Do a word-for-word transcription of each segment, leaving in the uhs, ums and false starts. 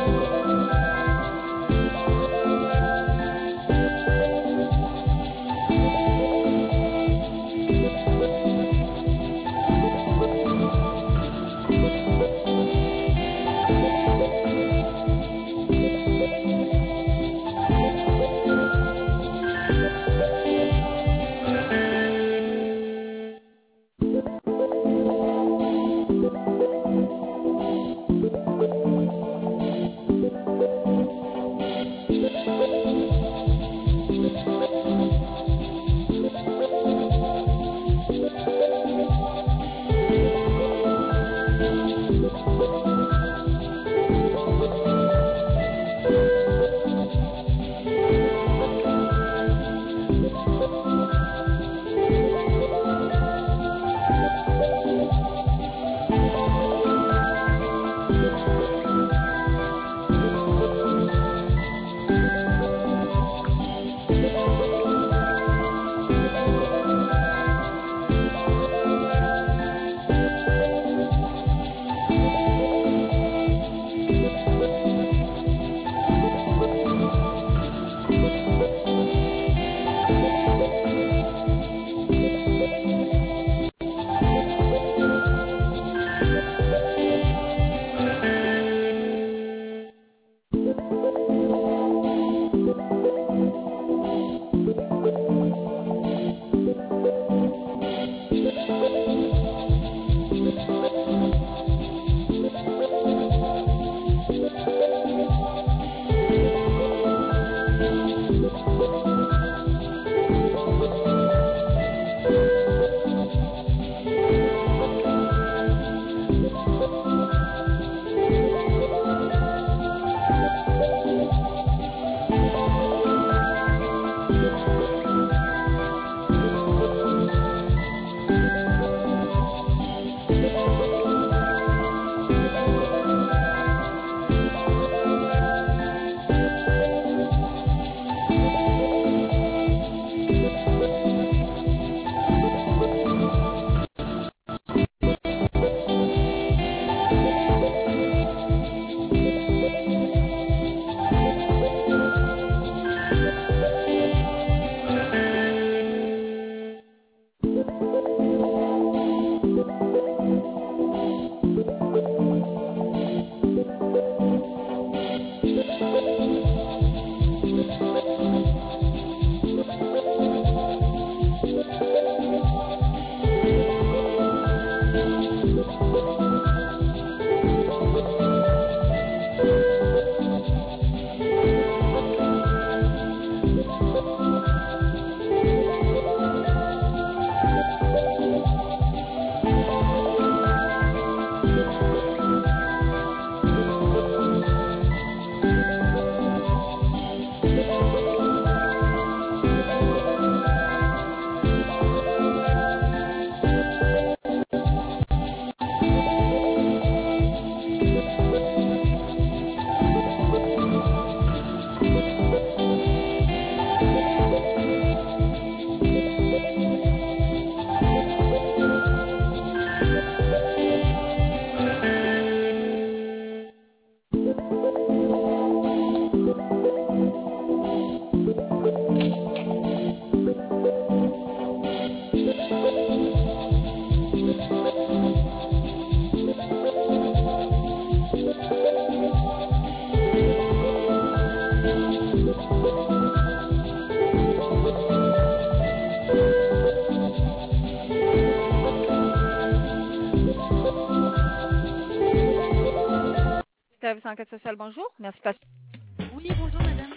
Service enquête sociale, bonjour. Merci. Pas... Oui, bonjour madame.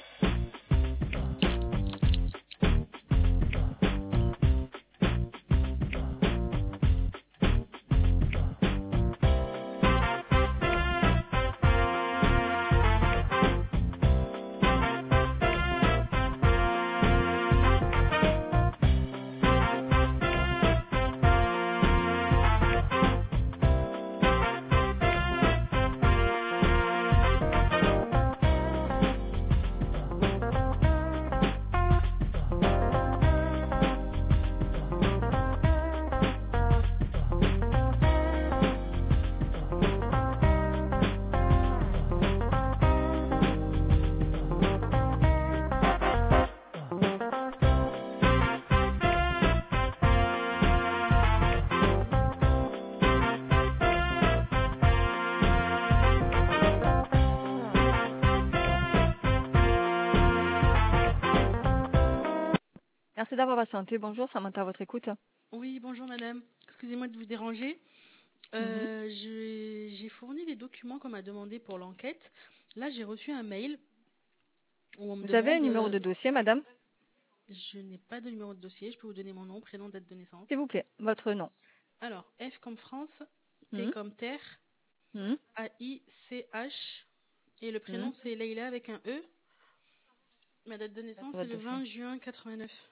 Merci d'avoir patienté. Bonjour, Samantha à votre écoute. Oui, bonjour madame. Excusez-moi de vous déranger. Mhm. Euh, je- j'ai fourni les documents qu'on m'a demandé pour l'enquête. Là, j'ai reçu un mail où on me Vous avez un demande, numéro euh, de dossier, madame? je n'ai pas de numéro de dossier, je peux vous donner mon nom, prénom, date de S'il naissance. vous plaît, votre nom. Alors, F comme France, T Mhm. comme Terre, Mhm. A I C H, et le prénom Mhm. c'est Leïla avec un E. Ma date de naissance c'est Votre le dossier. vingt juin quatre-vingt-neuf.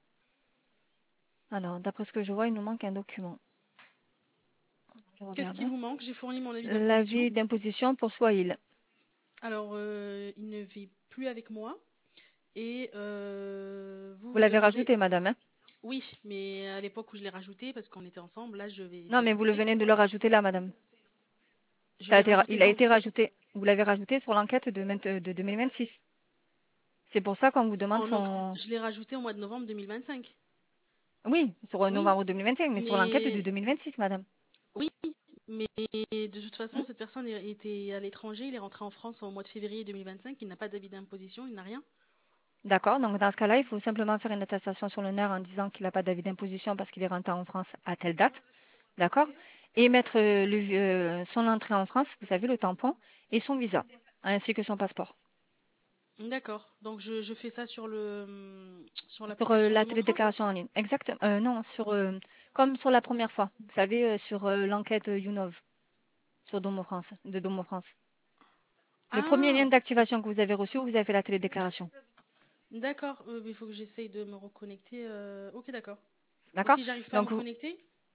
Alors, d'après ce que je vois, il nous manque un document. Je Qu'est-ce regarde. qui hein. vous manque? J'ai fourni mon avis d'imposition. L'avis d'imposition pour Swahil. Alors, euh, il ne vit plus avec moi. Et euh, vous, Vous vous l'avez demandez. rajouté, madame, hein? Oui, mais à l'époque où je l'ai rajouté, parce qu'on était ensemble, là, je vais Non, lui mais vous le retirer. venez de le rajouter là, madame. Je Ça a l'ai été ra- rajouté il a quand? été rajouté. Vous l'avez rajouté sur l'enquête de, vingt- de deux mille vingt-six. C'est pour ça qu'on vous demande En oct- son... Je l'ai rajouté au mois de novembre deux mille vingt-cinq. Oui, sur Oui, novembre deux mille vingt et un, mais sur l'enquête de mais deux mille vingt-six, madame. oui, mais de toute Hmm. façon, cette personne est- était à l'étranger. Il est rentré en France au mois de février deux mille vingt-cinq. Il n'a pas d'avis d'imposition, il n'a rien. D'accord, donc dans ce cas-là, il faut simplement faire une attestation sur l'honneur en disant qu'il n'a pas d'avis d'imposition parce qu'il est rentré en France à telle date. D'accord? Et mettre euh, le- euh, son entrée en France, vous savez, le tampon, et son visa, ainsi que son passeport. D'accord. Donc je, je fais ça sur le sur Sur euh, l'application la de mon France. télédéclaration en ligne. Exactement. Euh, non, sur, euh, comme sur la première fois. Vous savez, euh, sur euh, l'enquête euh, Younov, sur Domo France, de Domo France. Le premier lien Ah, d'activation que vous avez reçu, vous avez fait la télédéclaration. d'accord. Euh, il faut que j'essaye de me reconnecter. euh, Ok, d'accord. Et D'accord? si j'arrive pas à me Donc, vous- connecter?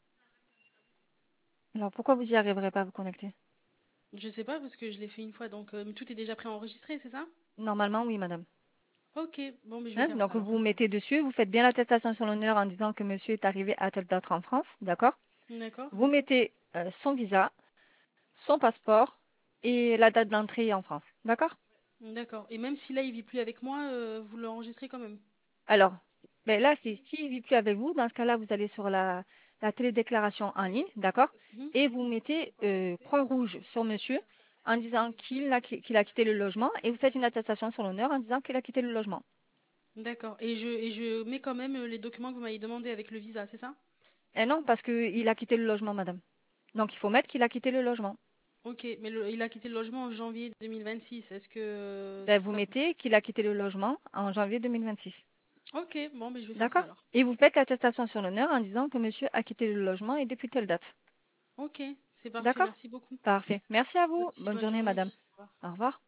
alors pourquoi vous n'y arriverez pas à vous connecter? Je sais pas parce que je l'ai fait une fois, donc euh, tout est déjà préenregistré, c'est ça? Normalement, oui, madame. Ok, bon, mais je vais Hein, faire ça donc alors. vous mettez dessus, vous faites bien l'attestation sur l'honneur en disant que monsieur est arrivé à telle date en France, d'accord? D'accord? Vous mettez euh, son visa, son passeport et la date d'entrée en France, d'accord? D'accord. Et même si là il vit plus avec moi, euh, vous l'enregistrez quand même. Alors, ben là, c'est s'il ne vit plus avec vous, dans ce cas-là, vous allez sur la, la télédéclaration en ligne, d'accord? Mhm. Et vous mettez euh, croix rouge sur monsieur en disant qu'il a, qu'il a quitté le logement et vous faites une attestation sur l'honneur en disant qu'il a quitté le logement. D'accord. Et je, et je mets quand même euh, les documents que vous m'avez demandé avec le visa, c'est ça? Et non, parce qu'il a quitté le logement, madame. Donc, il faut mettre qu'il a quitté le logement. Ok, mais le- il a quitté le logement en janvier deux mille vingt-six. Est-ce que euh, Ben, vous ça... mettez qu'il a quitté le logement en janvier deux mille vingt-six. Ok, bon, mais je vais faire ça D'accord? alors. Et vous faites l'attestation sur l'honneur en disant que monsieur a quitté le logement et depuis telle date. Ok, c'est parfait, D'accord? merci beaucoup. Parfait. Merci à vous. Merci, Bonne bonne journée, journée. madame. Au revoir. Au revoir.